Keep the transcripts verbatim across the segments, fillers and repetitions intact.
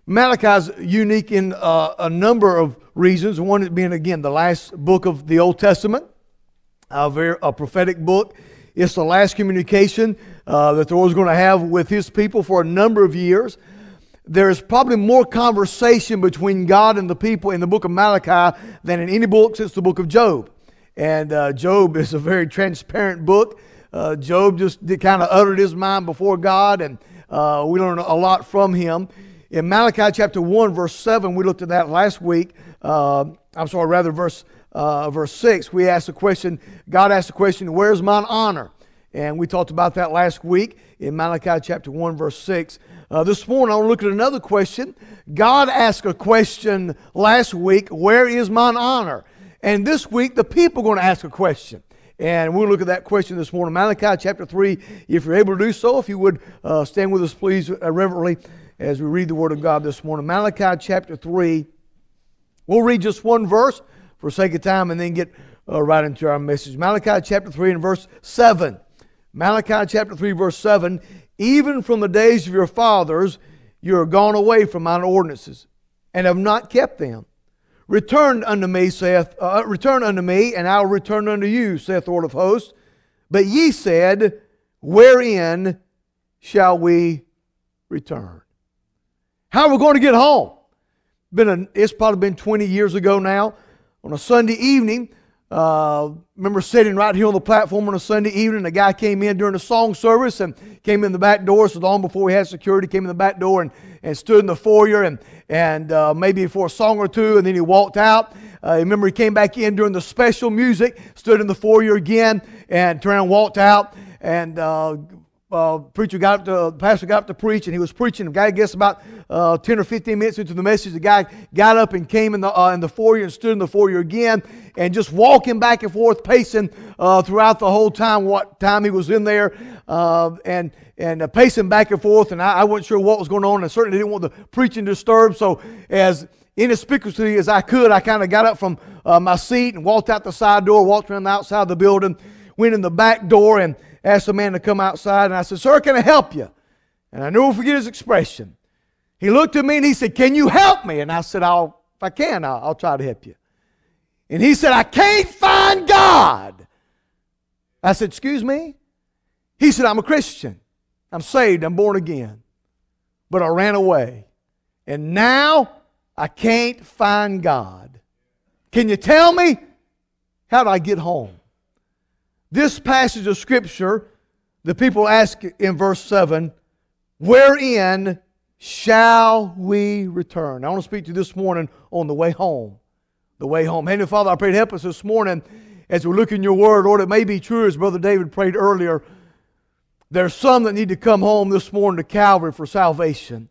Malachi is unique in uh, a number of reasons. One being, again, the last book of the Old Testament, a, very, a prophetic book. It's the last communication uh, that the Lord is going to have with His people for a number of years. There's probably more conversation between God and the people in the book of Malachi than in any book since the book of Job. And uh, Job is a very transparent book. Uh, Job just did, kind of uttered his mind before God, and uh, we learn a lot from him. In Malachi chapter one, verse seven, we looked at that last week. Uh, I'm sorry, rather verse uh, verse six. We asked the question. God asked the question, "Where's mine honor?" And we talked about that last week in Malachi chapter one, verse six. Uh, this morning, I want to look at another question. God asked a question last week, "Where is mine honor?" And this week, the people are going to ask a question. And we'll look at that question this morning. Malachi chapter three, if you're able to do so, if you would uh, stand with us, please, uh, reverently, as we read the Word of God this morning. Malachi chapter three. We'll read just one verse for sake of time and then get uh, right into our message. Malachi chapter three and verse seven. Malachi chapter three, verse seven. Even from the days of your fathers, you are gone away from mine ordinances, and have not kept them. Return unto me, saith, uh, return unto me, and I will return unto you, saith the Lord of hosts. But ye said, wherein shall we return? How are we going to get home? Been a, it's probably been twenty years ago now. On a Sunday evening, uh, remember sitting right here on the platform on a Sunday evening. A guy came in during the song service and came in the back door. So long before we had security, came in the back door and, and stood in the foyer and and uh, maybe for a song or two, and then he walked out. Uh, remember, he came back in during the special music, stood in the foyer again, and turned around and walked out. And uh, uh, preacher got up to, pastor got up to preach, and he was preaching. The guy, I guess, about uh, ten or fifteen minutes into the message, the guy got up and came in the uh, in the foyer and stood in the foyer again, and just walking back and forth, pacing uh, throughout the whole time, what time he was in there, uh, and and uh, pacing back and forth. And I, I wasn't sure what was going on. I certainly didn't want the preaching disturbed. So as inconspicuously as I could, I kind of got up from uh, my seat and walked out the side door, walked around the outside of the building, went in the back door and asked the man to come outside. And I said, "Sir, can I help you?" And I never forget his expression. He looked at me and he said, "Can you help me?" And I said, "I'll, if I can, I'll, I'll try to help you." And he said, "I can't find God." I said, "Excuse me?" He said, "I'm a Christian. I'm saved. I'm born again. But I ran away. And now I can't find God. Can you tell me how do I get home?" This passage of Scripture, the people ask in verse seven, wherein shall we return? I want to speak to you this morning on the way home. The way home. Heavenly Father, I pray to help us this morning as we look in your word. Lord, it may be true as Brother David prayed earlier. There's some that need to come home this morning to Calvary for salvation.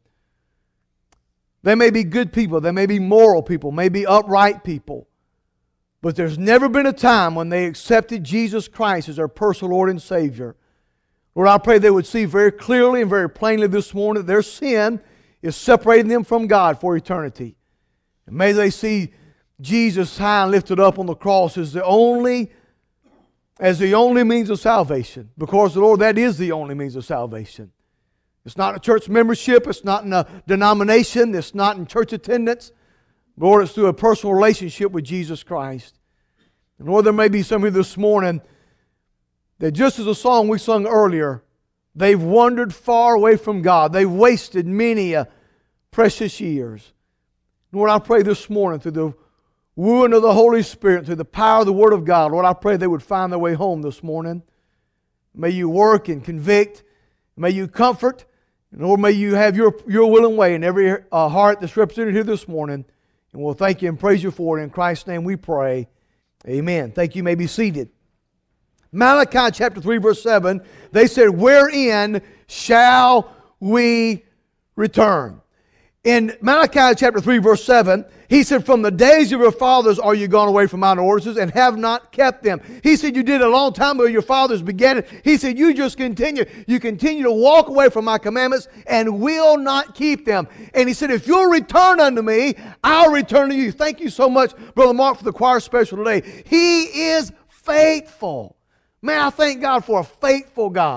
They may be good people. They may be moral people. May be upright people. But there's never been a time when they accepted Jesus Christ as their personal Lord and Savior. Lord, I pray they would see very clearly and very plainly this morning that their sin is separating them from God for eternity. And may they see Jesus high and lifted up on the cross as the only, as the only means of salvation. Because, Lord, that is the only means of salvation. It's not a church membership. It's not in a denomination. It's not in church attendance. Lord, it's through a personal relationship with Jesus Christ. And Lord, there may be some of you this morning that just as a song we sung earlier, they've wandered far away from God. They've wasted many a precious years. Lord, I pray this morning through the wooing of the Holy Spirit, through the power of the Word of God, Lord, I pray they would find their way home this morning. May you work and convict. May you comfort. And Lord, may you have your, your will and way in every uh, heart that's represented here this morning. And we'll thank you and praise you for it. In Christ's name we pray. Amen. Thank you. You may be seated. Malachi chapter three, verse seven, they said, wherein shall we return? In Malachi chapter three, verse seven, he said, from the days of your fathers are you gone away from mine ordinances and have not kept them. He said, you did it a long time ago, your fathers began it. He said, you just continue. You continue to walk away from my commandments and will not keep them. And he said, if you'll return unto me, I'll return to you. Thank you so much, Brother Mark, for the choir special today. He is faithful. Man, I thank God for a faithful God.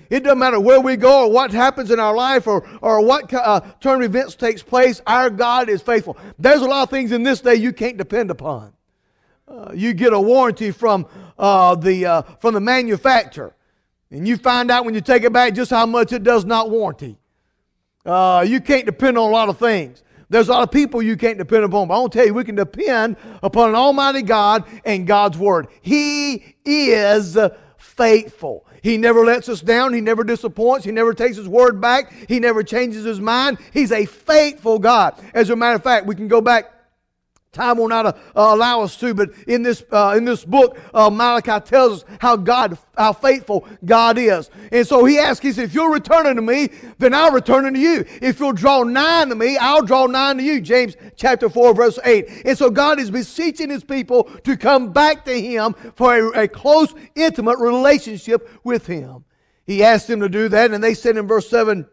It doesn't matter where we go or what happens in our life or, or what uh, turn of events takes place. Our God is faithful. There's a lot of things in this day you can't depend upon. Uh, you get a warranty from uh, the uh, from the manufacturer, and you find out when you take it back just how much it does not warranty. Uh, you can't depend on a lot of things. There's a lot of people you can't depend upon. But I want to tell you, we can depend upon an almighty God and God's Word. He is faithful. He never lets us down. He never disappoints. He never takes His Word back. He never changes His mind. He's a faithful God. As a matter of fact, we can go back. Time will not uh, allow us to, but in this uh, in this book, uh, Malachi tells us how God, how faithful God is. And so He asks, He said, if you'll return unto me, then I'll return unto you. If you'll draw nigh unto me, I'll draw nigh unto you. James chapter four, verse eight. And so God is beseeching His people to come back to Him for a, a close, intimate relationship with Him. He asked them to do that, and they said in verse seven,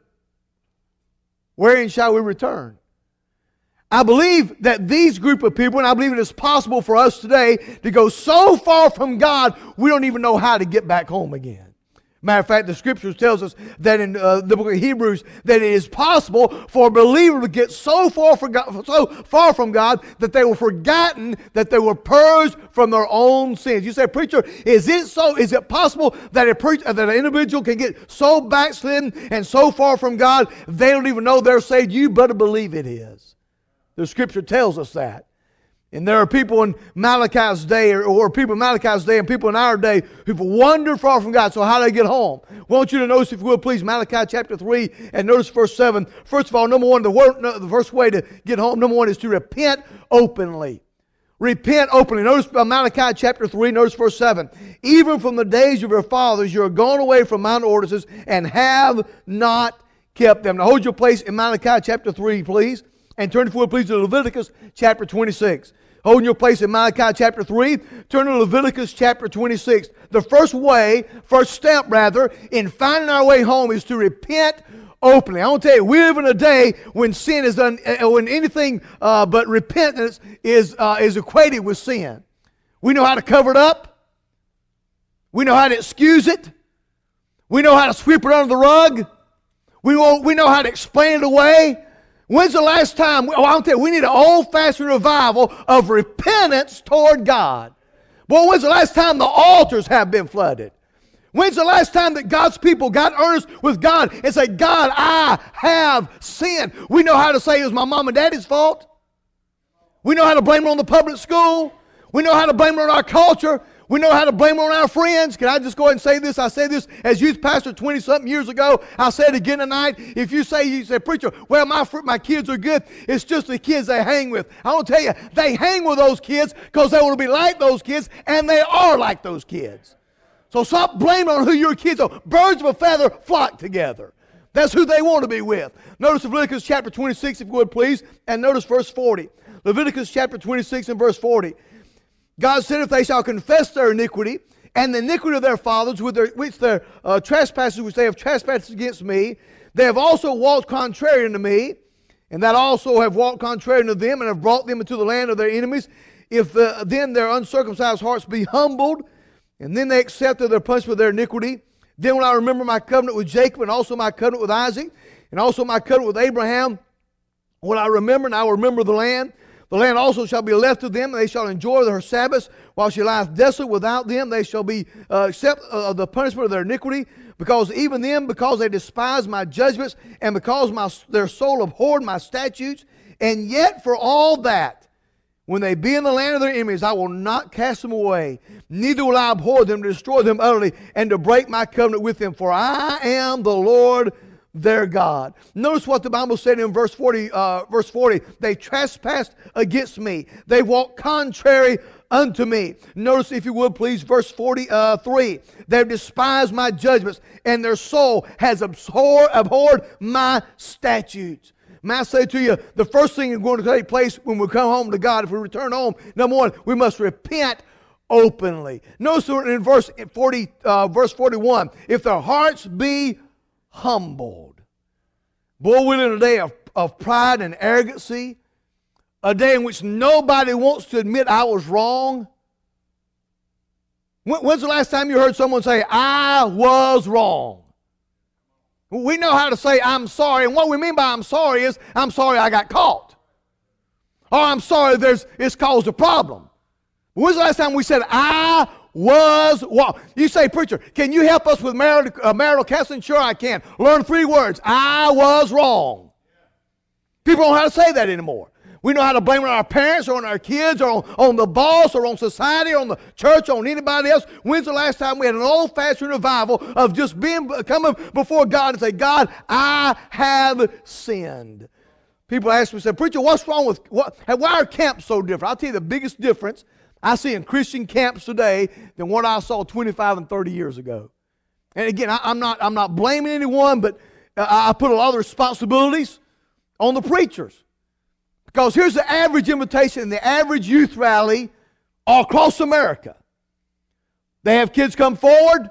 wherein shall we return? I believe that these group of people, and I believe it is possible for us today to go so far from God, we don't even know how to get back home again. Matter of fact, the Scriptures tells us that in uh, the book of Hebrews, that it is possible for a believer to get so far from God, so far from God that they were forgotten, that they were purged from their own sins. You say, preacher, is it so? Is it possible that a preacher, that an individual can get so backslidden and so far from God they don't even know they're saved? You better believe it is. The Scripture tells us that. And there are people in Malachi's day, or, or people in Malachi's day and people in our day who've wandered far from God. So how do they get home? I want you to notice, if you will, please, Malachi chapter three, and notice verse seven. First of all, number one, the, word, the first way to get home, number one, is to repent openly. Repent openly. Notice Malachi chapter three, notice verse seven. Even from the days of your fathers, you are gone away from mine ordinances and have not kept them. Now hold your place in Malachi chapter three, please. And turn forward, please, to Leviticus chapter twenty-six. Holding your place in Malachi chapter three, turn to Leviticus chapter twenty-six. The first way, first step rather, in finding our way home is to repent openly. I want to tell you, we live in a day when sin is done, when anything uh, but repentance is uh, is equated with sin. We know how to cover it up. We know how to excuse it. We know how to sweep it under the rug. We know, we know how to explain it away. When's the last time, oh, I'll tell you, we need an old-fashioned revival of repentance toward God. Boy, when's the last time the altars have been flooded? When's the last time that God's people got earnest with God and said, God, I have sinned? We know how to say it was my mom and daddy's fault. We know how to blame it on the public school. We know how to blame it on our culture. We know how to blame it on our friends. Can I just go ahead and say this? I said this as youth pastor twenty-something years ago. I'll say it again tonight. If you say, you say, preacher, well, my my kids are good. It's just the kids they hang with. I want to tell you, they hang with those kids because they want to be like those kids, and they are like those kids. So stop blaming on who your kids are. Birds of a feather flock together. That's who they want to be with. Notice Leviticus chapter twenty-six, if you would please, and notice verse forty. Leviticus chapter twenty-six and verse forty. God said, if they shall confess their iniquity and the iniquity of their fathers with their, which their uh, trespasses which they have trespassed against me, they have also walked contrary unto me, and that also have walked contrary unto them, and have brought them into the land of their enemies. If the, then their uncircumcised hearts be humbled, and then they accepted their punishment of their iniquity, then will I remember my covenant with Jacob, and also my covenant with Isaac, and also my covenant with Abraham, will I remember, and I will remember the land. The land also shall be left to them, and they shall enjoy her Sabbaths, while she lieth desolate without them. They shall be uh, accept uh, the punishment of their iniquity, because even them, because they despise my judgments, and because my, their soul abhorred my statutes. And yet for all that, when they be in the land of their enemies, I will not cast them away, neither will I abhor them to destroy them utterly, and to break my covenant with them. For I am the Lord their God. Notice what the Bible said in verse forty. Uh, verse forty. They trespassed against me. They walked contrary unto me. Notice, if you would please, verse forty-three. They have despised my judgments, and their soul has abhor, abhorred my statutes. May I say to you, the first thing that's going to take place when we come home to God, if we return home, number one, we must repent openly. Notice in verse forty, uh, verse forty-one. If their hearts be humbled. Boy, we live in a day of, of pride and arrogancy, a day in which nobody wants to admit I was wrong. When, when's the last time you heard someone say, I was wrong? We know how to say I'm sorry, and what we mean by I'm sorry is I'm sorry I got caught. Or I'm sorry there's it's caused a problem. When's the last time we said I was wrong? You say, preacher, can you help us with marital, uh, marital counseling? Sure I can. Learn three words. I was wrong. People don't know how to say that anymore. We know how to blame it on our parents or on our kids or on, on the boss or on society or on the church or on anybody else. When's the last time we had an old-fashioned revival of just being coming before God and say, God, I have sinned? People ask me, say, preacher, what's wrong with, what, why are camps so different? I'll tell you the biggest difference I see in Christian camps today than what I saw twenty-five and thirty years ago. And again, I, I'm not, I'm not blaming anyone, but I put a lot of responsibilities on the preachers. Because here's the average invitation in the average youth rally all across America. They have kids come forward,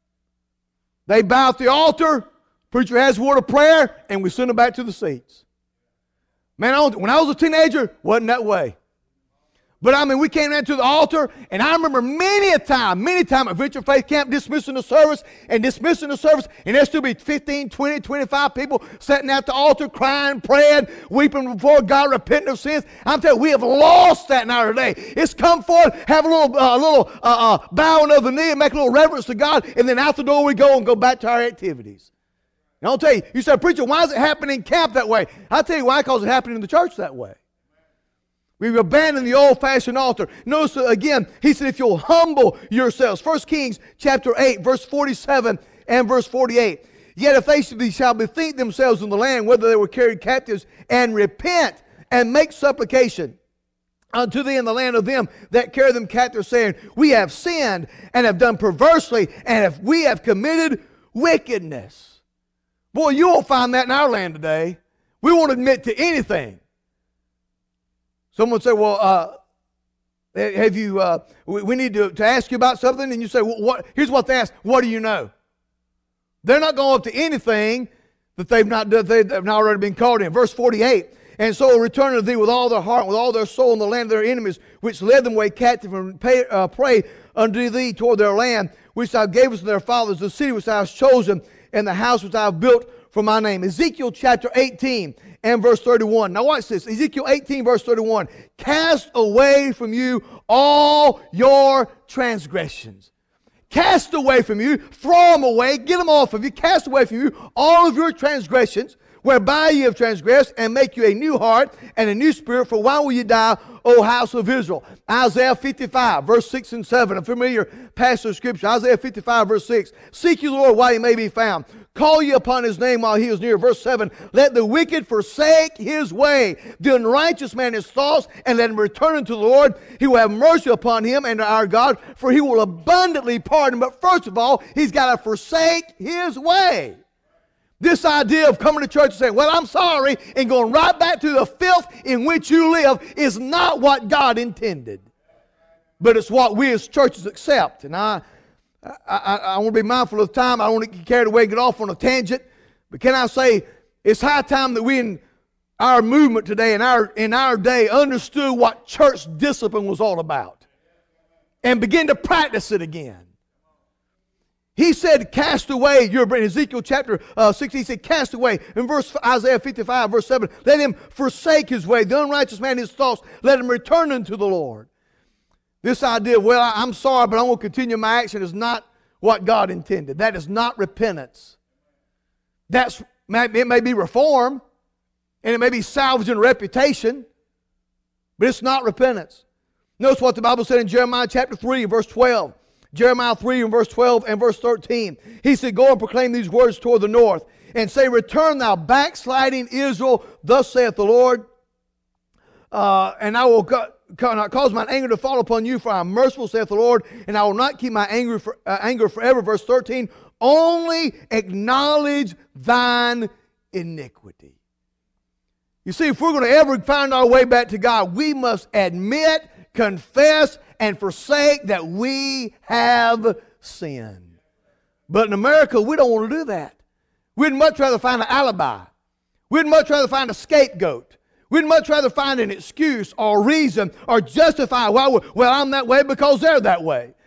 they bow at the altar, preacher has a word of prayer, and we send them back to the seats. Man, I, when I was a teenager, wasn't that way. But I mean, we came down to the altar, and I remember many a time, many a time at Venture Faith Camp dismissing the service and dismissing the service, and there still be fifteen, twenty, twenty-five people sitting at the altar crying, praying, weeping before God, repenting of sins. I'm telling you, we have lost that now today. It's come forward, have a little, uh, little uh, uh, bowing of the knee and make a little reverence to God, and then out the door we go and go back to our activities. And I'll tell you, you say, preacher, why is it happening in camp that way? I'll tell you why, because it's happening in the church that way. We've abandoned the old-fashioned altar. Notice again, he said, if you'll humble yourselves. First Kings chapter eight, verse forty-seven and verse forty-eight. Yet if they shall, be, shall bethink themselves in the land, whether they were carried captives, and repent and make supplication unto thee in the land of them that carry them captive, saying, we have sinned and have done perversely, and if we have committed wickedness. Boy, you won't find that in our land today. We won't admit to anything. Someone say, well, uh, have you, uh, we, we need to, to ask you about something. And you say, well, what? Here's what they ask. What do you know? They're not going up to anything that they've not, that they've not already been called in. Verse forty-eight. And so return to thee with all their heart, with all their soul in the land of their enemies, which led them away captive and pay, uh, pray unto thee toward their land, which thou gavest to their fathers, the city which thou hast chosen, and the house which thou hast built for my name. Ezekiel chapter eighteen and verse thirty-one. Now watch this. Ezekiel eighteen verse thirty-one. Cast away from you all your transgressions. Cast away from you, throw them away, get them off of you, cast away from you all of your transgressions, whereby ye have transgressed, and make you a new heart and a new spirit, for why will you die, O house of Israel? Isaiah fifty-five, verse six and seven, a familiar passage of Scripture. Isaiah fifty-five, verse six. Seek ye the Lord while he may be found. Call ye upon his name while he is near. Verse seven. Let the wicked forsake his way, the unrighteous man his thoughts, and let him return unto the Lord. He will have mercy upon him and our God, for he will abundantly pardon. But first of all, he's got to forsake his way. This idea of coming to church and saying, well, I'm sorry, and going right back to the filth in which you live is not what God intended. But it's what we as churches accept. And I, I, I, I want to be mindful of the time. I don't want to get carried away and get off on a tangent. But can I say, it's high time that we in our movement today, in our, in our day, understood what church discipline was all about. And begin to practice it again. He said, cast away your, in Ezekiel chapter uh, six, he said, cast away. In verse Isaiah fifty-five, verse seven, let him forsake his way, the unrighteous man his thoughts, let him return unto the Lord. This idea of, well, I, I'm sorry, but I'm going to continue my action is not what God intended. That is not repentance. That's, it may be reform, and it may be salvaging reputation, but it's not repentance. Notice what the Bible said in Jeremiah chapter three, verse twelve. Jeremiah three and verse twelve and verse thirteen. He said, go and proclaim these words toward the north, and say, return thou backsliding Israel, thus saith the Lord, uh, and I will co- co- cause mine anger to fall upon you, for I am merciful, saith the Lord, and I will not keep my anger, for, uh, anger forever. Verse thirteen, only acknowledge thine iniquity. You see, if we're going to ever find our way back to God, we must admit, confess, and forsake that we have sinned. But in America, we don't want to do that. We'd much rather find an alibi. We'd much rather find a scapegoat. We'd much rather find an excuse or reason or justify why we're, well, I'm that way because they're that way.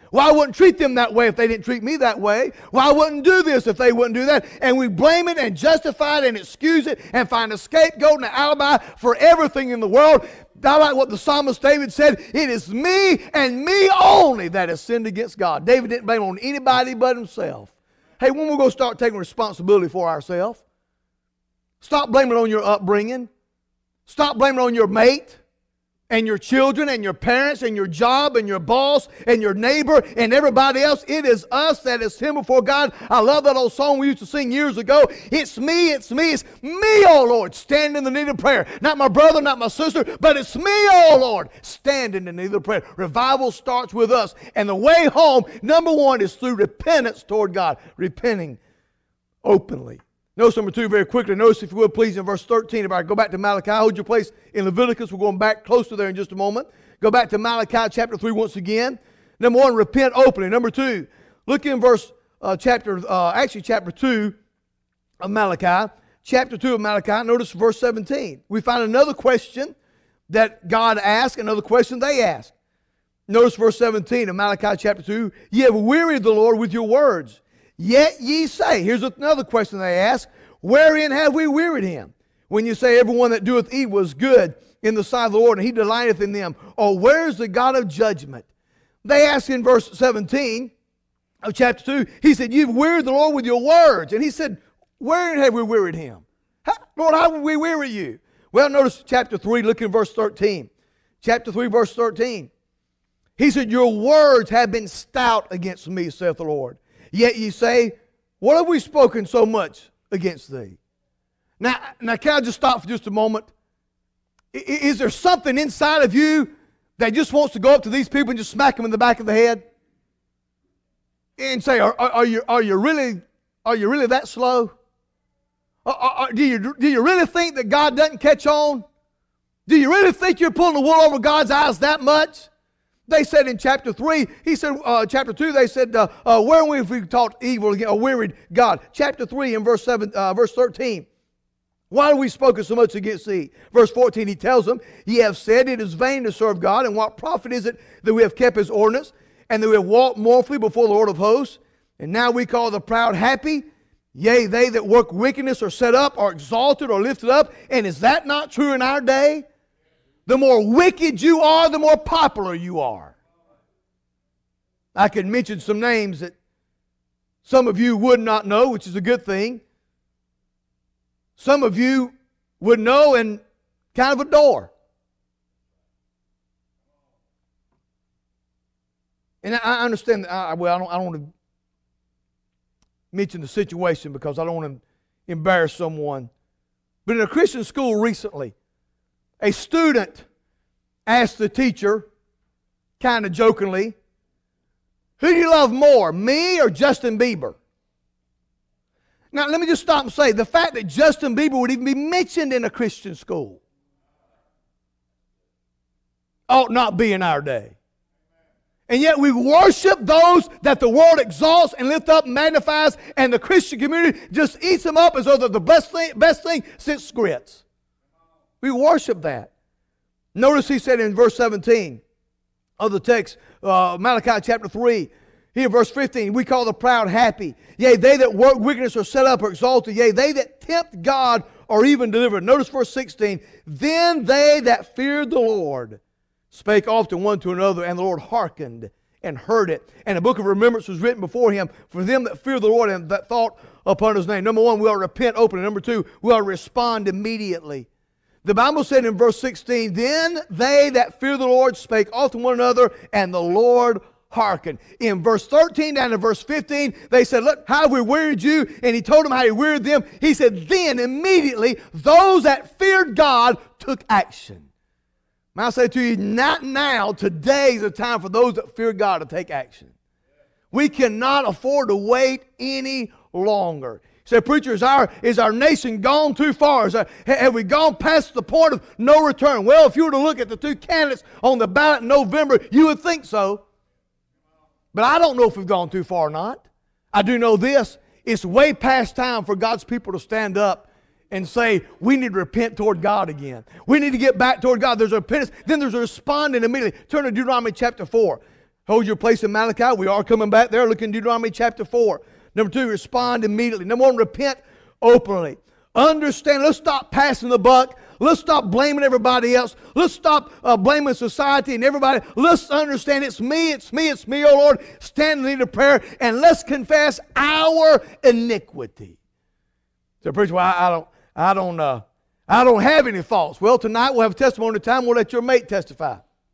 Well, I wouldn't treat them that way if they didn't treat me that way. Well, I wouldn't do this if they wouldn't do that. And we blame it and justify it and excuse it and find a scapegoat and an alibi for everything in the world. I like what the psalmist David said, it is me and me only that has sinned against God. David didn't blame on anybody but himself. Hey, when we're going to start taking responsibility for ourselves? Stop blaming on your upbringing. Stop blaming on your mate and your children and your parents and your job and your boss and your neighbor and everybody else. It is us that is sin before God. I love that old song we used to sing years ago. It's me, it's me, it's me, oh Lord, stand in the need of prayer. Not my brother, not my sister, but it's me, oh Lord, stand in the need of prayer. Revival starts with us. And the way home, number one, is through repentance toward God. Repenting openly. Notice number two very quickly. Notice, if you would, please, in verse thirteen. If I go back to Malachi, hold your place in Leviticus. We're going back close to there in just a moment. Go back to Malachi chapter three once again. Number one, repent openly. Number two, look in verse uh, chapter, uh, actually chapter two of Malachi. Chapter two of Malachi, notice verse seventeen. We find another question that God asked, another question they asked. Notice verse seventeen of Malachi chapter two. Ye have wearied the Lord with your words. Yet ye say, here's another question they ask, wherein have we wearied him? When you say everyone that doeth evil is good in the sight of the Lord, and he delighteth in them. Or where is the God of judgment? They ask in verse seventeen of chapter two, he said, you've wearied the Lord with your words. And he said, wherein have we wearied him? How, Lord, how would we weary you? Well, notice chapter three, look in verse thirteen. Chapter three, verse thirteen. He said, your words have been stout against me, saith the Lord. Yet ye say, what have we spoken so much against thee? Now, now can I just stop for just a moment? Is there something inside of you that just wants to go up to these people and just smack them in the back of the head? And say, are, are, are, you, are, you, really, are you really that slow? Are, are, do, you, do you really think that God doesn't catch on? Do you really think you're pulling the wool over God's eyes that much? They said in chapter three, he said, uh, chapter two, they said, uh, uh, where we if we taught evil again, or wearied God? Chapter three and verse seven, uh, verse thirteen. Why have we spoken so much against thee? Verse fourteen, he tells them, ye have said it is vain to serve God, and what profit is it that we have kept his ordinance, and that we have walked mournfully before the Lord of hosts? And now we call the proud happy. Yea, they that work wickedness are set up, are exalted, or lifted up. And is that not true in our day? The more wicked you are, the more popular you are. I could mention some names that some of you would not know, which is a good thing. Some of you would know and kind of adore. And I understand that, I, well, I don't, I don't want to mention the situation because I don't want to embarrass someone. But in a Christian school recently, a student asked the teacher, kind of jokingly, who do you love more, me or Justin Bieber? Now, let me just stop and say, the fact that Justin Bieber would even be mentioned in a Christian school ought not be in our day. And yet we worship those that the world exalts and lifts up and magnifies, and the Christian community just eats them up as though they're the best thing, best thing since grits. We worship that. Notice he said in verse seventeen of the text, uh, Malachi chapter three, here verse fifteen, we call the proud happy. Yea, they that work wickedness are set up or exalted. Yea, they that tempt God are even delivered. Notice verse sixteen, then they that feared the Lord spake often one to another, and the Lord hearkened and heard it. And a book of remembrance was written before him for them that fear the Lord and that thought upon his name. Number one, we ought to repent openly. Number two, we ought to respond immediately. The Bible said in verse sixteen, then they that fear the Lord spake often one another, and the Lord hearkened. In verse thirteen down to verse fifteen, they said, look, how have we wearied you? And he told them how he wearied them. He said, then immediately those that feared God took action. And I say to you, not now, today is the time for those that fear God to take action. We cannot afford to wait any longer. Say, preacher, is our, is our nation gone too far? Is our, have we gone past the point of no return? Well, if you were to look at the two candidates on the ballot in November, you would think so. But I don't know if we've gone too far or not. I do know this. It's way past time for God's people to stand up and say, we need to repent toward God again. We need to get back toward God. There's a repentance. Then there's a responding immediately. Turn to Deuteronomy chapter four. Hold your place in Malachi. We are coming back there. Look in Deuteronomy chapter four. Number two, respond immediately. Number one, repent openly. Understand, let's stop passing the buck. Let's stop blaming everybody else. Let's stop uh, blaming society and everybody. Let's understand it's me, it's me, it's me, oh Lord. Stand in need of prayer and let's confess our iniquity. So, preacher, well, I, I don't, I don't, uh, I don't have any faults. Well, tonight we'll have testimony time. We'll let your mate testify.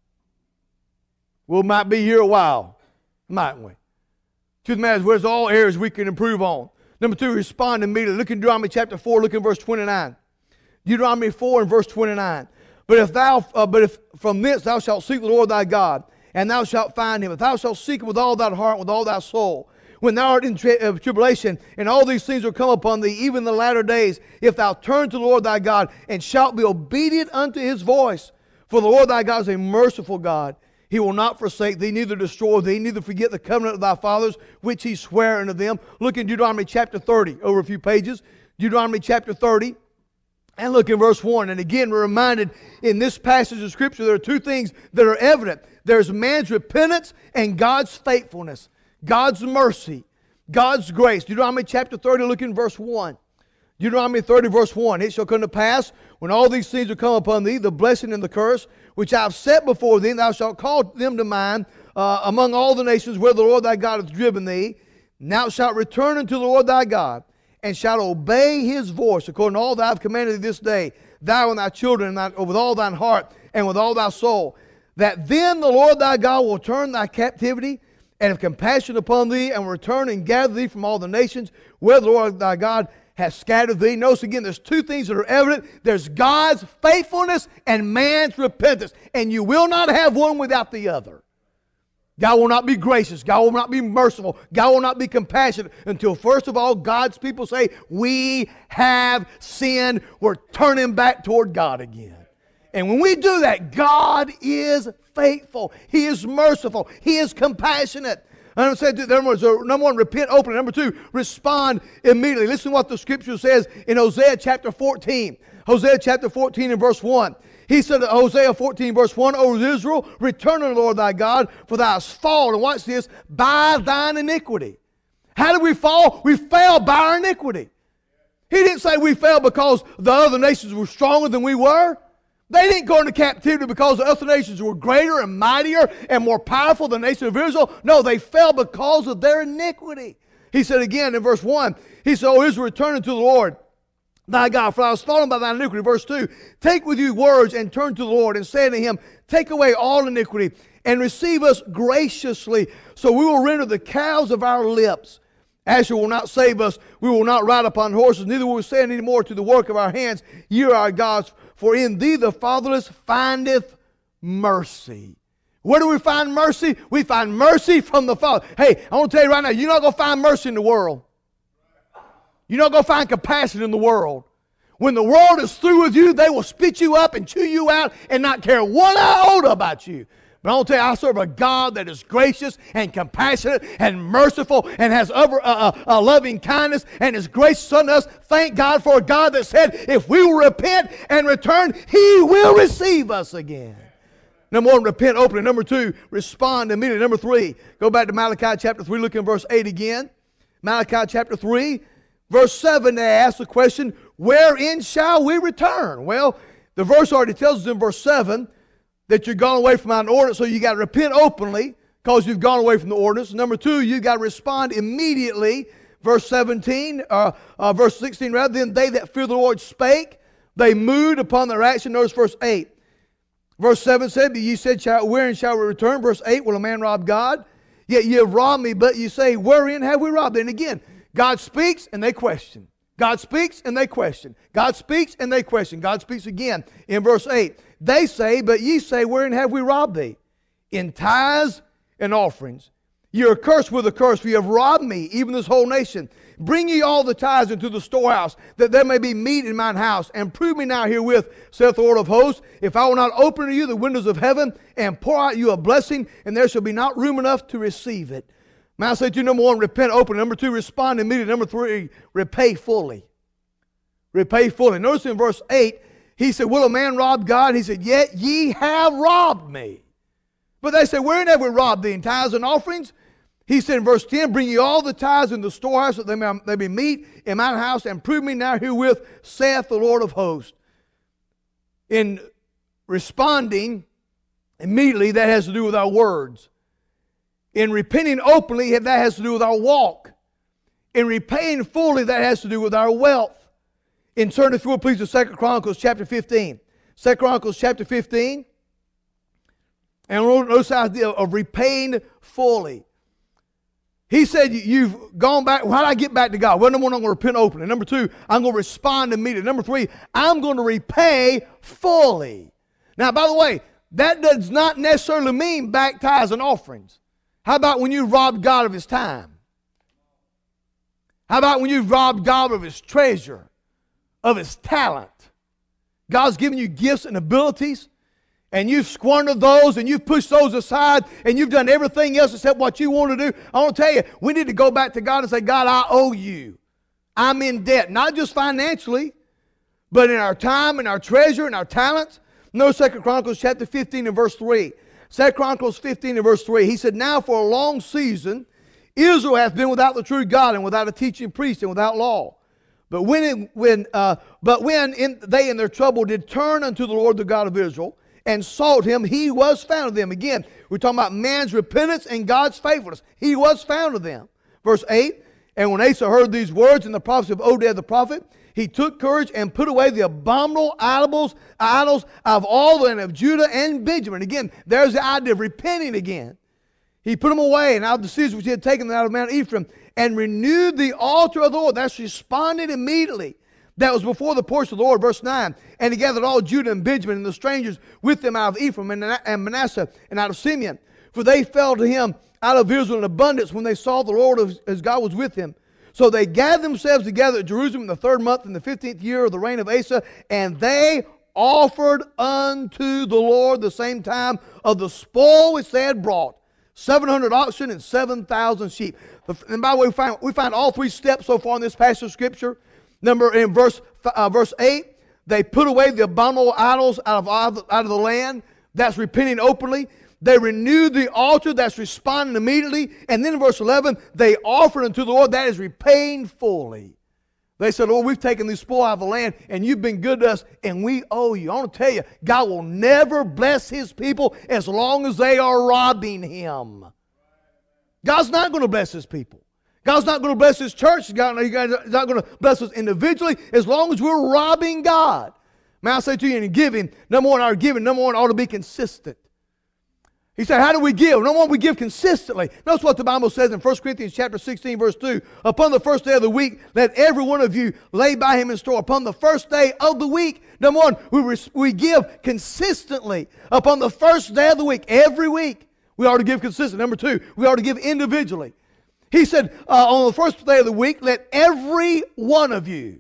We might be here a while, mightn't we? Truth of the matter is, there's all areas we can improve on. Number two, respond immediately. Look in Deuteronomy chapter four, look in verse twenty-nine. Deuteronomy four and verse twenty-nine. But if thou, uh, but if from thence thou shalt seek the Lord thy God, and thou shalt find him, if thou shalt seek him with all thy heart, with all thy soul, when thou art in tri- uh, tribulation, and all these things will come upon thee, even in the latter days, if thou turn to the Lord thy God, and shalt be obedient unto his voice, for the Lord thy God is a merciful God. He will not forsake thee, neither destroy thee, neither forget the covenant of thy fathers, which he sware unto them. Look in Deuteronomy chapter thirty, over a few pages. Deuteronomy chapter thirty, and look in verse one. And again, we're reminded in this passage of Scripture, there are two things that are evident. There's man's repentance and God's faithfulness, God's mercy, God's grace. Deuteronomy chapter thirty, look in verse one. Deuteronomy thirty, verse one. It shall come to pass, when all these things will come upon thee, the blessing and the curse, which I have set before thee, and thou shalt call them to mind uh, among all the nations where the Lord thy God hath driven thee. And thou shalt return unto the Lord thy God, and shalt obey his voice, according to all that I have commanded thee this day, thou and thy children, and thy, with all thine heart, and with all thy soul. That then the Lord thy God will turn thy captivity, and have compassion upon thee, and will return and gather thee from all the nations where the Lord thy God has scattered thee. Notice again, there's two things that are evident. There's God's faithfulness and man's repentance. And you will not have one without the other. God will not be gracious. God will not be merciful. God will not be compassionate until, first of all, God's people say, we have sinned. We're turning back toward God again. And when we do that, God is faithful. He is merciful. He is compassionate. I'm saying, number one, repent openly. Number two, respond immediately. Listen to what the Scripture says in Hosea chapter fourteen. Hosea chapter fourteen and verse one. He said, Hosea fourteen verse one, O Israel, return unto the Lord thy God, for thou hast fallen. Watch this, by thine iniquity. How did we fall? We fell by our iniquity. He didn't say we fell because the other nations were stronger than we were. They didn't go into captivity because the other nations were greater and mightier and more powerful than the nation of Israel. No, they fell because of their iniquity. He said again in verse one, he said, O Israel, return unto the Lord thy God, for I was fallen by thy iniquity. Verse two, take with you words and turn to the Lord and say unto him, take away all iniquity and receive us graciously, so we will render the calves of our lips. Asher will not save us. We will not ride upon horses, neither will we say any more to the work of our hands, ye are our gods. For in thee the fatherless findeth mercy. Where do we find mercy? We find mercy from the Father. Hey, I want to tell you right now, you're not going to find mercy in the world. You're not going to find compassion in the world. When the world is through with you, they will spit you up and chew you out and not care one iota about you. But I want to tell you, I serve a God that is gracious and compassionate and merciful and has over, uh, uh, uh, loving kindness and is gracious unto us. Thank God for a God that said, if we will repent and return, He will receive us again. Number one, repent openly. Number two, respond immediately. Number three, go back to Malachi chapter three, look in verse eight again. Malachi chapter three, verse seven, they ask the question, wherein shall we return? Well, the verse already tells us in verse seven, that you've gone away from an ordinance, so you got to repent openly because you've gone away from the ordinance. Number two, you got to respond immediately. Verse seventeen, uh, uh, verse sixteen, rather, then they that fear the Lord spake, they moved upon their action. Notice verse eight. Verse seven said, but ye said, shall, wherein shall we return? Verse eight, will a man rob God? Yet ye have robbed me, but ye say, wherein have we robbed? And again, God speaks and they question. God speaks and they question. God speaks and they question. God speaks again in verse eight. They say, but ye say, wherein have we robbed thee? In tithes and offerings. Ye are cursed with a curse, for ye have robbed me, even this whole nation. Bring ye all the tithes into the storehouse, that there may be meat in mine house. And prove me now herewith, saith the Lord of hosts, if I will not open to you the windows of heaven, and pour out you a blessing, and there shall be not room enough to receive it. Now I say to you, number one, repent openly. Number two, respond immediately. Number three, repay fully. Repay fully. Notice in verse eight, he said, will a man rob God? He said, yet ye have robbed me. But they say, wherein have we robbed thee? In tithes and offerings? He said in verse ten, bring ye all the tithes in the storehouse, that they may, they be meat in mine house, and prove me now herewith, saith the Lord of hosts. In responding immediately, that has to do with our words. In repenting openly, that has to do with our walk. In repaying fully, that has to do with our wealth. In turn, if you will, please, to Second Chronicles chapter fifteen. Second Chronicles chapter fifteen. And notice the idea of repaying fully. He said, you've gone back. How do I get back to God? Well, number one, I'm going to repent openly. Number two, I'm going to respond immediately. Number three, I'm going to repay fully. Now, by the way, that does not necessarily mean back tithes and offerings. How about when you robbed God of His time? How about when you've robbed God of His treasure, of His talent? God's given you gifts and abilities, and you've squandered those, and you've pushed those aside, and you've done everything else except what you want to do. I want to tell you, we need to go back to God and say, God, I owe you. I'm in debt, not just financially, but in our time, and our treasure, and our talents. Notice Second Chronicles chapter fifteen and verse three. Second Chronicles fifteen and verse three. He said, now for a long season, Israel hath been without the true God, and without a teaching priest, and without law. But when, it, when, uh, but when in, they in their trouble did turn unto the Lord the God of Israel, and sought Him, He was found of them. Again, we're talking about man's repentance and God's faithfulness. He was found of them. Verse eight, and when Asa heard these words in the prophecy of Oded the prophet, he took courage and put away the abominable idols, idols of all the land of Judah and Benjamin. Again, there's the idea of repenting again. He put them away, and out of the cities which he had taken out of Mount Ephraim, and renewed the altar of the Lord. That's responded immediately. That was before the porch of the Lord, verse nine. And he gathered all Judah and Benjamin and the strangers with them out of Ephraim and Manasseh and out of Simeon. For they fell to him out of Israel in abundance when they saw the Lord as God was with him. So they gathered themselves together at Jerusalem in the third month in the fifteenth year of the reign of Asa, and they offered unto the Lord the same time of the spoil which they had brought, seven hundred oxen and seven thousand sheep. And by the way, we find, we find all three steps so far in this passage of Scripture. Number in verse uh, verse eight, they put away the abominable idols out of, out of the land. That's repenting openly. They renewed the altar. That's responding immediately. And then in verse eleven, they offered unto the Lord. That is repaying fully. They said, Lord, we've taken this spoil out of the land, and you've been good to us, and we owe you. I want to tell you, God will never bless His people as long as they are robbing Him. God's not going to bless His people. God's not going to bless His church. God is not going to bless us individually as long as we're robbing God. May I say to you, in giving, number one, our giving, number one, ought to be consistent. He said, how do we give? Number one, we give consistently. Notice what the Bible says in First Corinthians chapter sixteen, verse two. Upon the first day of the week, let every one of you lay by him in store. Upon the first day of the week, number one, we, we give consistently. Upon the first day of the week, every week, we ought to give consistently. Number two, we ought to give individually. He said, uh, on the first day of the week, let every one of you.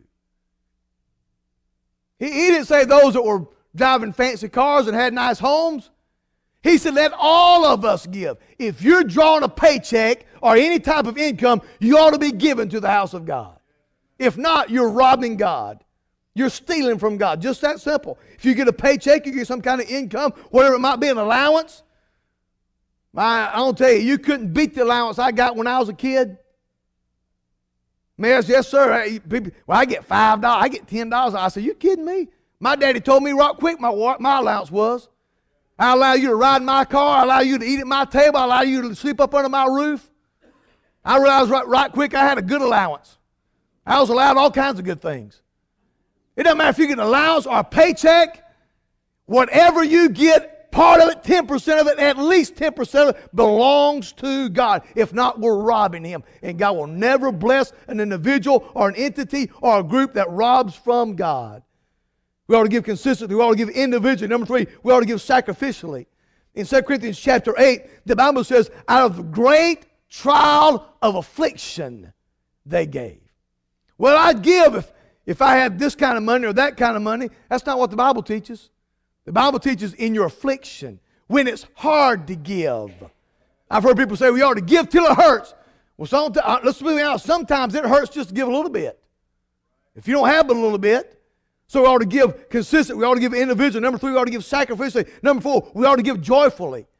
He, he didn't say those that were driving fancy cars and had nice homes. He said, let all of us give. If you're drawing a paycheck or any type of income, you ought to be given to the house of God. If not, you're robbing God. You're stealing from God. Just that simple. If you get a paycheck, you get some kind of income, whatever it might be, an allowance. I, I don't tell you, you couldn't beat the allowance I got when I was a kid. Mayor said, yes, sir. Hey, people, well, I get five dollars. I get ten dollars. I said, you kidding me? My daddy told me right quick my, what my allowance was. I allow you to ride in my car. I allow you to eat at my table. I allow you to sleep up under my roof. I realized right, right quick I had a good allowance. I was allowed all kinds of good things. It doesn't matter if you get an allowance or a paycheck. Whatever you get, part of it, ten percent of it, at least ten percent of it belongs to God. If not, we're robbing Him. And God will never bless an individual or an entity or a group that robs from God. We ought to give consistently. We ought to give individually. Number three, we ought to give sacrificially. In Second Corinthians chapter eight, the Bible says, out of the great trial of affliction they gave. Well, I'd give if, if I had this kind of money or that kind of money. That's not what the Bible teaches. The Bible teaches in your affliction, when it's hard to give. I've heard people say, we ought to give till it hurts. Well, sometimes, let's be honest, sometimes it hurts just to give a little bit. If you don't have but a little bit. So we ought to give consistent. We ought to give individually. Number three, we ought to give sacrificially. Number four, we ought to give joyfully.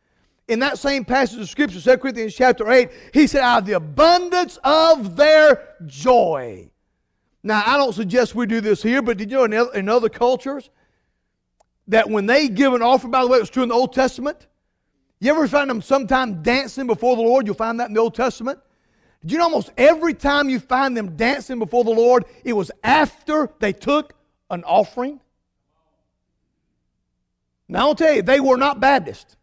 in that same passage of Scripture, Second Corinthians chapter eight, he said, out of the abundance of their joy. Now, I don't suggest we do this here, but did you know in other cultures that when they give an offering, by the way, it was true in the Old Testament, you ever find them sometime dancing before the Lord? You'll find that in the Old Testament. Did you know almost every time you find them dancing before the Lord, it was after they took an offering? Now, I'll tell you, they were not Baptist.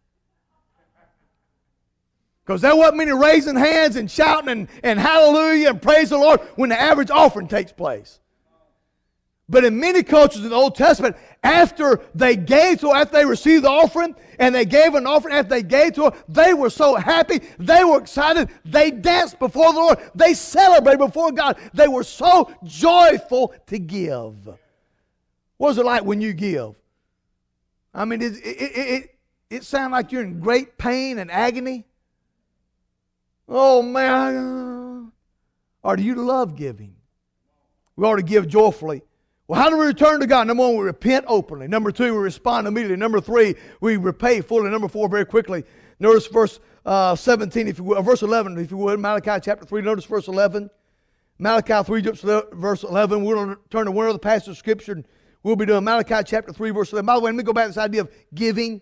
Because there wasn't many raising hands and shouting and, and hallelujah and praise the Lord when the average offering takes place. But in many cultures in the Old Testament, after they gave to, after they received the offering, and they gave an offering, after they gave to her, they were so happy, they were excited, they danced before the Lord, they celebrated before God. They were so joyful to give. What is it like when you give? I mean, it, it, it, it, it sounds like you're in great pain and agony. Oh, man. Or do you love giving? We ought to give joyfully. Well, how do we return to God? Number one, we repent openly. Number two, we respond immediately. Number three, we repay fully. Number four, very quickly. Notice verse uh, seventeen, if you will, verse eleven, if you would, Malachi chapter three. Notice verse eleven. Malachi three, verse eleven. We're going to turn to one other passage of Scripture, and we'll be doing Malachi chapter three, verse eleven. By the way, let me go back to this idea of giving.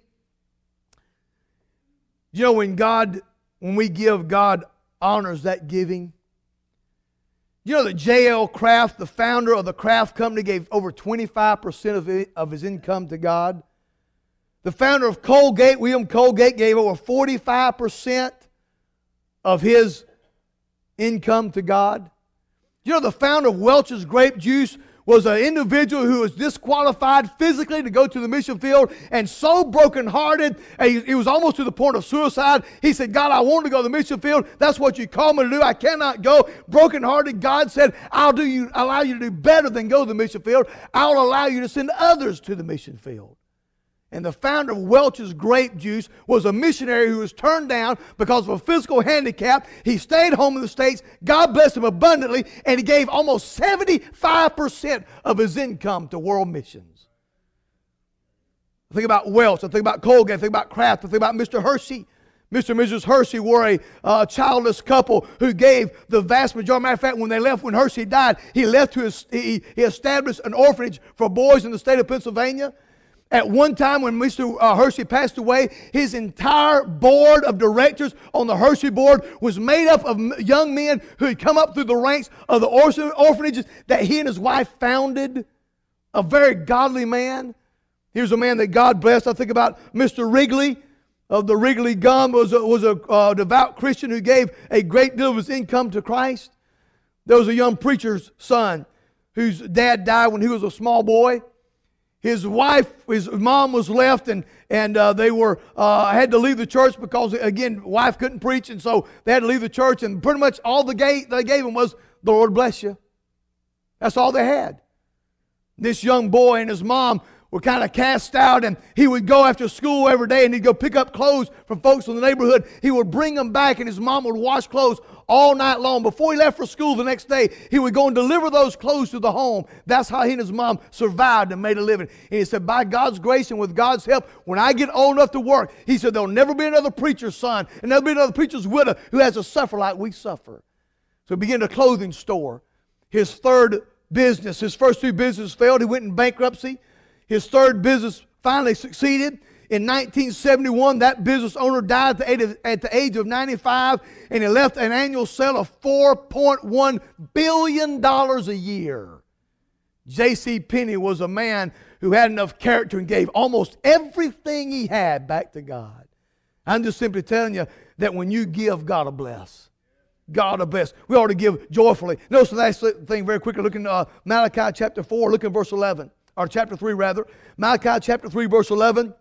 You know, when God, when we give, God honors that giving. You know that J L Kraft, the founder of the Kraft Company, gave over twenty-five percent of, it, of his income to God. The founder of Colgate, William Colgate, gave over forty-five percent of his income to God. You know the founder of Welch's Grape Juice was an individual who was disqualified physically to go to the mission field and so brokenhearted, he, he was almost to the point of suicide. He said, God, I want to go to the mission field. That's what you call me to do. I cannot go. Brokenhearted, God said, I'll do you, allow you to do better than go to the mission field. I'll allow you to send others to the mission field. And the founder of Welch's Grape Juice was a missionary who was turned down because of a physical handicap. He stayed home in the States. God blessed him abundantly, and he gave almost seventy-five percent of his income to world missions. I think about Welch. I think about Colgate. I think about Kraft. I think about Mister Hershey. Mister and Missus Hershey were a uh, childless couple who gave the vast majority. Matter of fact, when they left, when Hershey died, he left to his, he, he established an orphanage for boys in the state of Pennsylvania. At one time when Mister Uh, Hershey passed away, his entire board of directors on the Hershey board was made up of young men who had come up through the ranks of the orphanages that he and his wife founded. A very godly man. Here's a man that God blessed. I think about Mister Wrigley of the Wrigley Gum, was a, was a uh, devout Christian who gave a great deal of his income to Christ. There was a young preacher's son whose dad died when he was a small boy. His wife, his mom was left, and and uh, they were uh, had to leave the church because, again, wife couldn't preach, and so they had to leave the church. And pretty much all the gate they gave him was, "The Lord bless you." That's all they had. This young boy and his mom were kind of cast out, and he would go after school every day, and he'd go pick up clothes from folks in the neighborhood. He would bring them back, and his mom would wash clothes all night long. Before he left for school the next day, he would go and deliver those clothes to the home. That's how he and his mom survived and made a living. And he said, by God's grace and with God's help, when I get old enough to work, he said, there'll never be another preacher's son and there'll be another preacher's widow who has to suffer like we suffer. So he began a clothing store. His third business, his first two businesses failed. He went in bankruptcy. His third business finally succeeded. In nineteen seventy-one, that business owner died at the, age of, at the age of ninety-five, and he left an annual sale of four point one billion dollars a year. J C Penney was a man who had enough character and gave almost everything he had back to God. I'm just simply telling you that when you give, God will bless. God will bless. We ought to give joyfully. Notice the last thing very quickly. Look in uh, Malachi chapter four. Look in verse eleven. Or chapter three, rather. Malachi chapter three, verse eleven.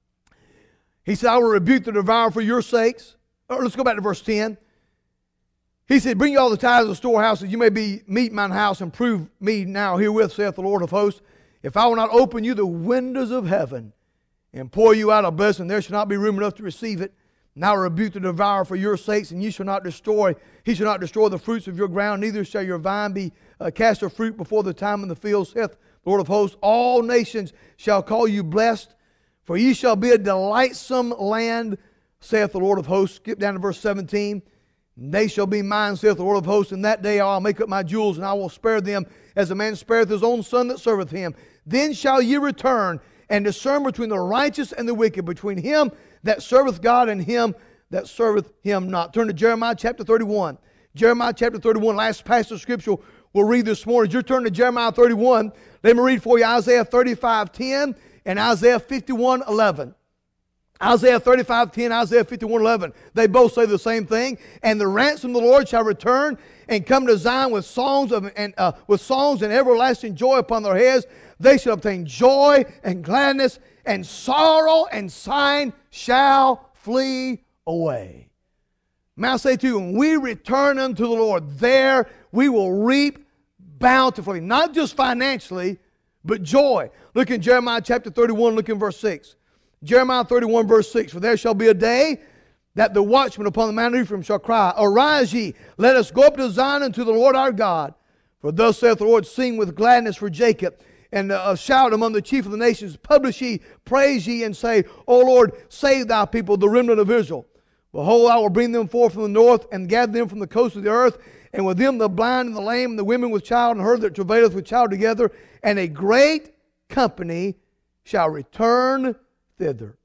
He said, I will rebuke the devourer for your sakes. Or let's go back to verse ten. He said, bring you all the tithes of the storehouse, that you may be meat in mine house, and prove me now herewith, saith the Lord of hosts. If I will not open you the windows of heaven, and pour you out a blessing, there shall not be room enough to receive it. And I will rebuke the devourer for your sakes, and ye shall not destroy, he shall not destroy the fruits of your ground, neither shall your vine be uh, cast of fruit before the time in the field, saith the Lord of hosts. All nations shall call you blessed, for ye shall be a delightsome land, saith the Lord of hosts. Skip down to verse seventeen. They shall be mine, saith the Lord of hosts. In that day I'll make up my jewels, and I will spare them as a man spareth his own son that serveth him. Then shall ye return and discern between the righteous and the wicked, between him that serveth God and him that serveth him not. Turn to Jeremiah chapter thirty-one. Jeremiah chapter thirty-one, last passage of Scripture we'll read this morning. As you turn to Jeremiah thirty-one, let me read for you Isaiah thirty-five ten and Isaiah fifty-one eleven. Isaiah thirty-five ten, Isaiah fifty-one eleven. They both say the same thing. And the ransom of the Lord shall return and come to Zion with songs of and uh, with songs and everlasting joy upon their heads. They shall obtain joy and gladness, and sorrow and sighing shall flee away. May I say to you, when we return unto the Lord, there we will reap bountifully, not just financially, but joy. Look in Jeremiah chapter thirty-one, look in verse six. Jeremiah thirty-one, verse six. For there shall be a day that the watchman upon the Mount Ephraim shall cry, Arise ye, let us go up to Zion unto the Lord our God. For thus saith the Lord, Sing with gladness for Jacob, and uh, shout among the chief of the nations. Publish ye, praise ye, and say, O Lord, save thy people, the remnant of Israel. Behold, I will bring them forth from the north, and gather them from the coast of the earth, and with them the blind and the lame, and the women with child, and her that travaileth with child together, and a great company shall return thither.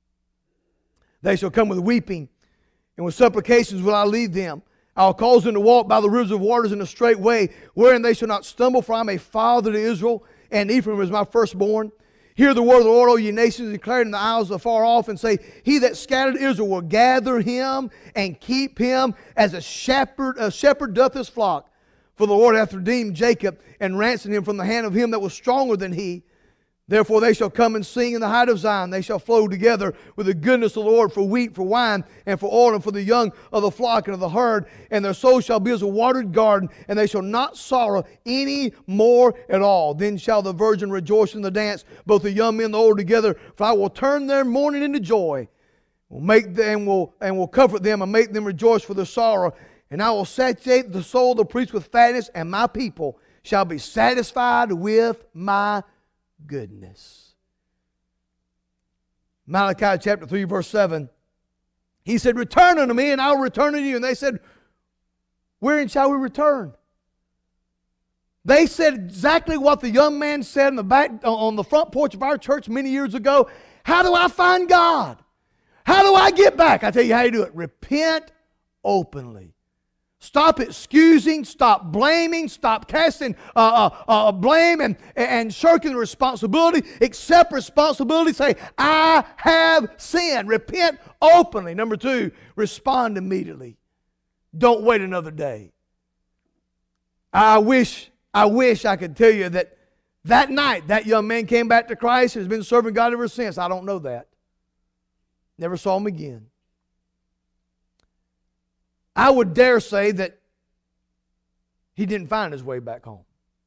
They shall come with weeping, and with supplications will I lead them. I will cause them to walk by the rivers of waters in a straight way, wherein they shall not stumble, for I am a father to Israel, and Ephraim is my firstborn. Hear the word of the Lord, O ye nations, declared in the isles afar off, and say, He that scattered Israel will gather him and keep him as a shepherd, a shepherd doth his flock. For the Lord hath redeemed Jacob, and ransomed him from the hand of him that was stronger than he. Therefore they shall come and sing in the height of Zion. They shall flow together with the goodness of the Lord for wheat, for wine, and for oil, and for the young of the flock and of the herd. And their soul shall be as a watered garden, and they shall not sorrow any more at all. Then shall the virgin rejoice in the dance, both the young men and the old together. For I will turn their mourning into joy, will make them will and will comfort them, and make them rejoice for their sorrow. And I will satiate the soul of the priest with fatness, and my people shall be satisfied with my goodness. Malachi chapter three, verse seven. He said, Return unto me, and I will return unto you. And they said, Wherein shall we return? They said exactly what the young man said in the back, on the front porch of our church many years ago. How do I find God? How do I get back? I tell you how you do it. Repent openly. Stop excusing, stop blaming, stop casting uh, uh, uh, blame and, and shirking the responsibility. Accept responsibility. Say, I have sinned. Repent openly. Number two, respond immediately. Don't wait another day. I wish, I wish I could tell you that that night that young man came back to Christ and has been serving God ever since. I don't know that. Never saw him again. I would dare say that he didn't find his way back home.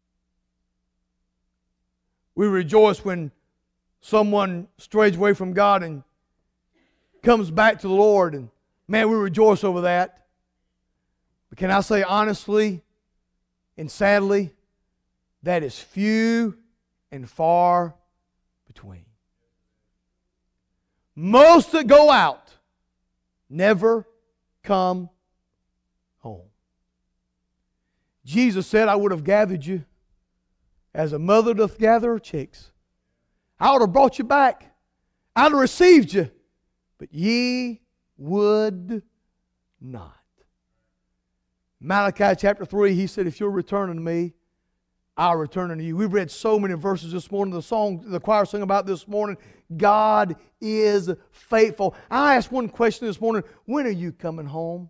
We rejoice when someone strays away from God and comes back to the Lord, and man, we rejoice over that. But can I say honestly and sadly, that is few and far between. Most that go out never come home. Jesus said, I would have gathered you as a mother doth gather her chicks. I would have brought you back. I would have received you. But ye would not. Malachi chapter three, he said, if you'll return unto me, I'll return unto you. We've read so many verses this morning. The song the choir sang about this morning, God is faithful. I asked one question this morning, when are you coming home?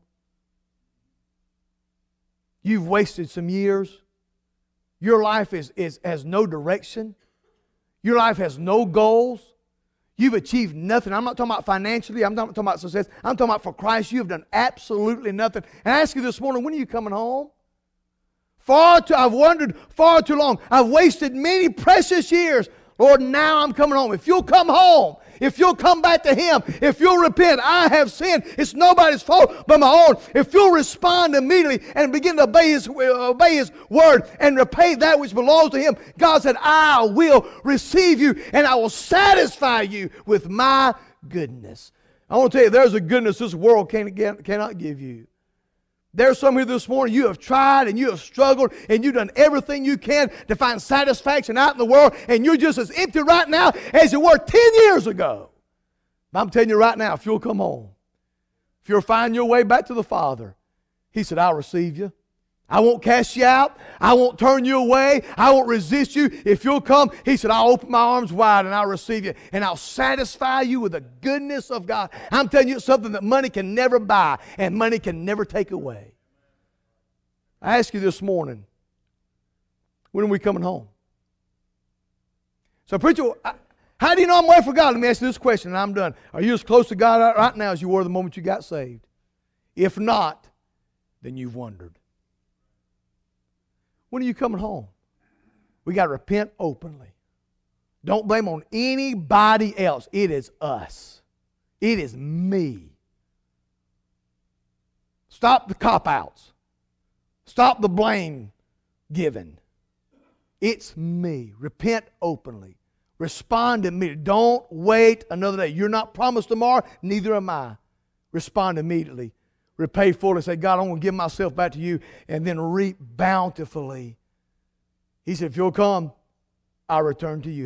You've wasted some years. Your life is, is, has no direction. Your life has no goals. You've achieved nothing. I'm not talking about financially. I'm not talking about success. I'm talking about for Christ. You have done absolutely nothing. And I ask you this morning, when are you coming home? Far too, I've wandered far too long. I've wasted many precious years. Lord, now I'm coming home. If you'll come home, if you'll come back to Him, if you'll repent, I have sinned. It's nobody's fault but my own. If you'll respond immediately and begin to obey His, obey His word and repay that which belongs to Him, God said, I will receive you and I will satisfy you with my goodness. I want to tell you, there's a goodness this world can't, cannot give you. There's some here this morning, you have tried and you have struggled and you've done everything you can to find satisfaction out in the world, and you're just as empty right now as you were ten years ago. But I'm telling you right now, if you'll come home, if you'll find your way back to the Father, He said, I'll receive you. I won't cast you out. I won't turn you away. I won't resist you. If you'll come, He said, I'll open my arms wide and I'll receive you. And I'll satisfy you with the goodness of God. I'm telling you, it's something that money can never buy and money can never take away. I ask you this morning, when are we coming home? So preacher, how do you know I'm waiting for God? Let me ask you this question and I'm done. Are you as close to God right now as you were the moment you got saved? If not, then you've wondered. When are you coming home? We got to repent openly. Don't blame on anybody else. It is us. It is me. Stop the cop-outs. Stop the blame giving. It's me. Repent openly. Respond immediately. Don't wait another day. You're not promised tomorrow, neither am I. Respond immediately. Repay fully. Say, God, I'm going to give myself back to you, and then reap bountifully. He said, if you'll come, I'll return to you.